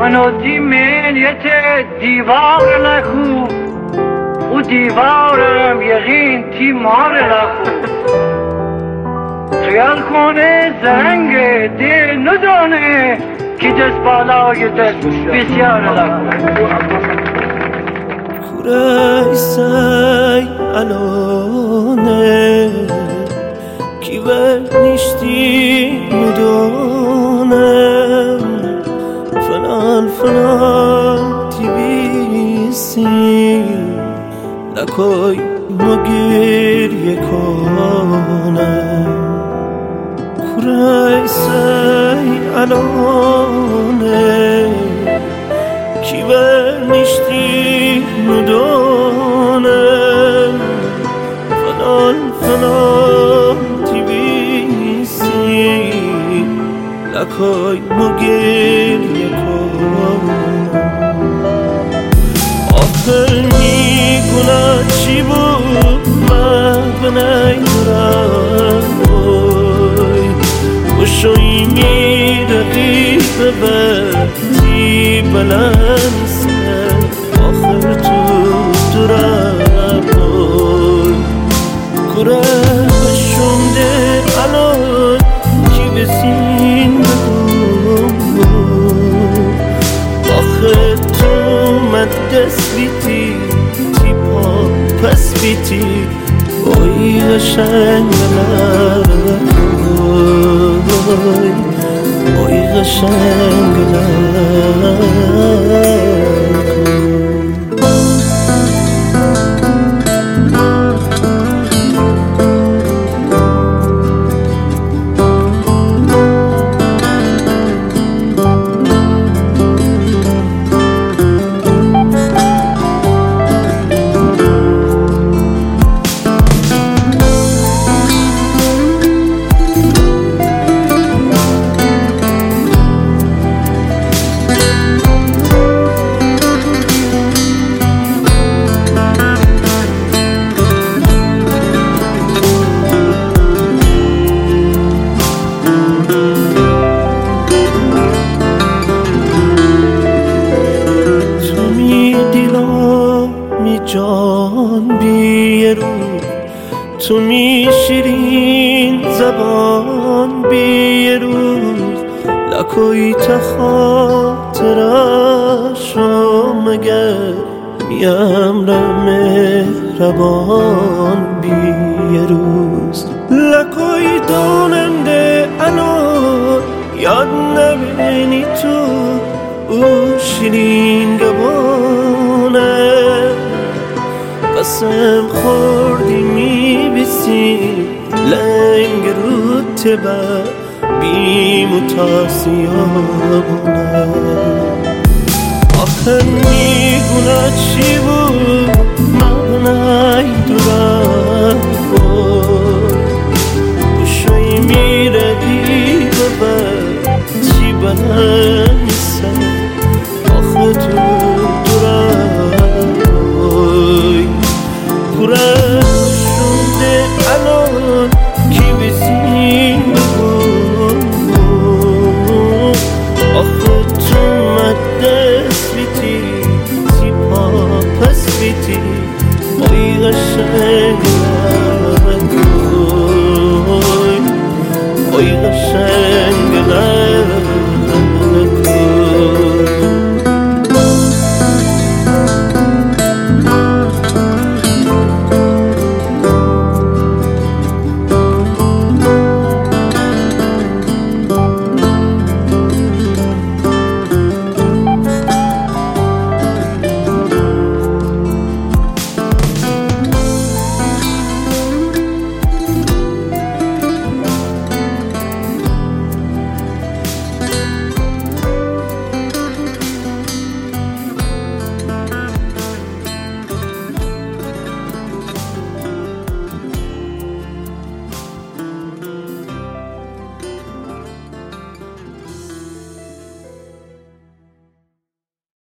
منو دیملیت دیوار لخو و دیوارم یقین تیمار لخو خیال کنه زنگ دل ندانه که دست بالای دست بسیار لخو کوره سای الانه کی برنیشتی ندانم فنال تیبیسی لکوی مگیر یکانم کوره سای الانه کی برنیشتی ندانم فنال تیبیسی لکوی مگیر یکانم آخر میگونه چی بود من بنیرم بشوی میرقی ببتی بلند سر آخر تو درم کوره بشونده الان کی بسین بگو آخه تو من دست بیتی تی پا پس بیتی اوی قشنگ اوی قشنگ جان بی رو تو می شیرین زبان بی روز لکوی تخاطرشو مگر میم مهربان بی روز لکوی داننده الان یاد نبینی تو او شیرین گبانه قسم خوردی میبیسی لنگ رو تبا بیم و تاسیانه آخر میگونه چی بود مغنای دورم بشوی میره دی ببر چی بلند نیستم آخه تو دورم کوره شونده الان کی بسین بگو آخه تو مدست بیتی تی پا پس بیتی اوی قشنگ اوی قشنگ